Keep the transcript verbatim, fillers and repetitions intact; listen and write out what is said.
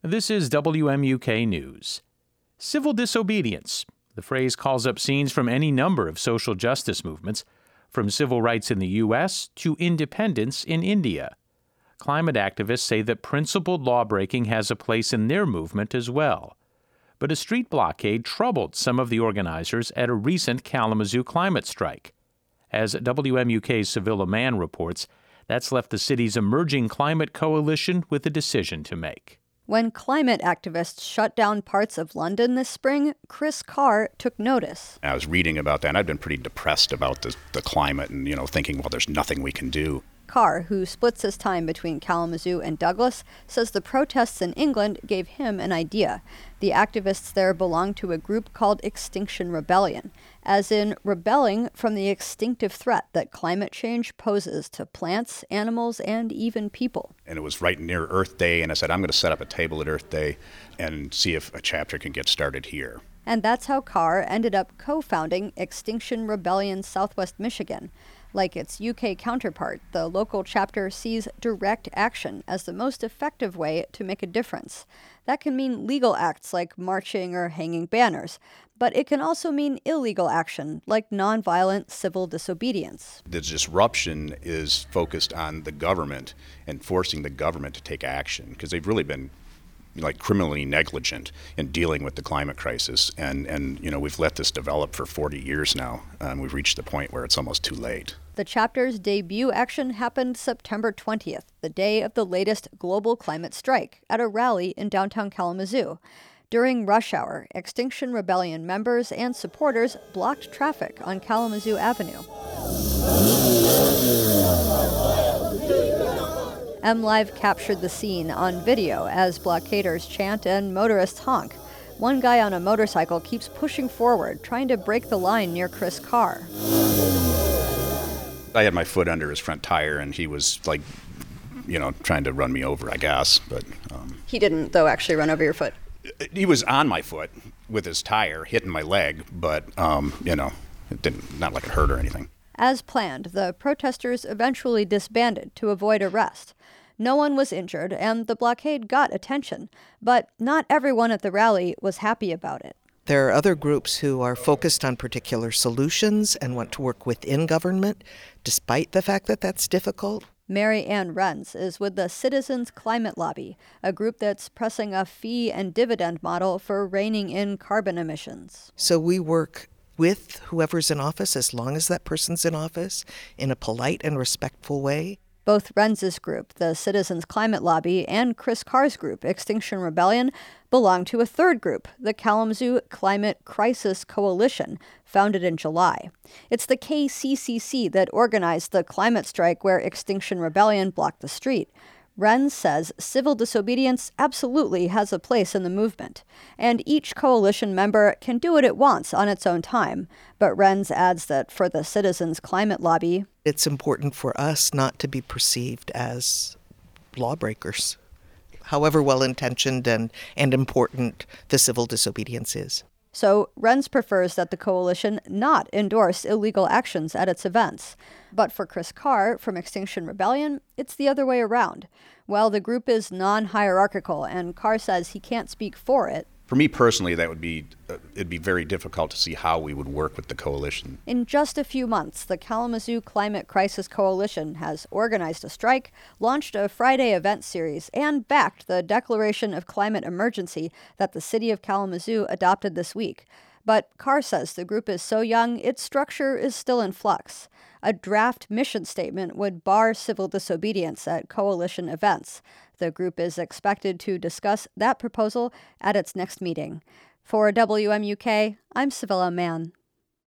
This is W M U K News. Civil disobedience. The phrase calls up scenes from any number of social justice movements, from civil rights in the U S to independence in India. Climate activists say that principled lawbreaking has a place in their movement as well. But a street blockade troubled some of the organizers at a recent Kalamazoo climate strike. As W M U K's Sevilla Mann reports, that's left the city's emerging climate coalition with a decision to make. When climate activists shut down parts of London this spring, Chris Carr took notice. I was reading about that, and I've been pretty depressed about the, the climate and, you know, thinking, well, there's nothing we can do. Carr, who splits his time between Kalamazoo and Douglas, says the protests in England gave him an idea. The activists there belong to a group called Extinction Rebellion, as in rebelling from the extinctive threat that climate change poses to plants, animals, and even people. And it was right near Earth Day, and I said, I'm going to set up a table at Earth Day and see if a chapter can get started here. And that's how Carr ended up co-founding Extinction Rebellion Southwest Michigan. Like its U K counterpart, the local chapter sees direct action as the most effective way to make a difference. That can mean legal acts like marching or hanging banners, but it can also mean illegal action like nonviolent civil disobedience. The disruption is focused on the government and forcing the government to take action, because they've really been like criminally negligent in dealing with the climate crisis. And, and you know, we've let this develop for forty years now, and we've reached the point where it's almost too late. The chapter's debut action happened September twentieth, the day of the latest global climate strike, at a rally in downtown Kalamazoo. During rush hour, Extinction Rebellion members and supporters blocked traffic on Kalamazoo Avenue. MLive captured the scene on video as blockaders chant and motorists honk. One guy on a motorcycle keeps pushing forward, trying to break the line near Chris Carr. I had my foot under his front tire, and he was like, you know, trying to run me over, I guess. But um, he didn't, though, actually run over your foot. He was on my foot with his tire, hitting my leg, but, um, you know, it didn't, not like it hurt or anything. As planned, the protesters eventually disbanded to avoid arrest. No one was injured, and the blockade got attention, but not everyone at the rally was happy about it. There are other groups who are focused on particular solutions and want to work within government, despite the fact that that's difficult. Mary Ann Renz is with the Citizens Climate Lobby, a group that's pressing a fee and dividend model for reining in carbon emissions. So we work with whoever's in office, as long as that person's in office, in a polite and respectful way. Both Renz's group, the Citizens Climate Lobby, and Chris Carr's group, Extinction Rebellion, belong to a third group, the Kalamazoo Climate Crisis Coalition, founded in July. It's the K C C C that organized the climate strike where Extinction Rebellion blocked the street. Renz says civil disobedience absolutely has a place in the movement, and each coalition member can do what it wants on its own time. But Renz adds that for the Citizens Climate Lobby, it's important for us not to be perceived as lawbreakers, however well-intentioned and, and important the civil disobedience is. So Renz prefers that the coalition not endorse illegal actions at its events. But for Chris Carr from Extinction Rebellion, it's the other way around. While the group is non-hierarchical and Carr says he can't speak for it, for me personally, that would be uh, it'd be very difficult to see how we would work with the coalition. In just a few months, the Kalamazoo Climate Crisis Coalition has organized a strike, launched a Friday event series, and backed the declaration of climate emergency that the city of Kalamazoo adopted this week. But Carr says the group is so young, its structure is still in flux. A draft mission statement would bar civil disobedience at coalition events. The group is expected to discuss that proposal at its next meeting. For W M U K, I'm Sevilla Mann.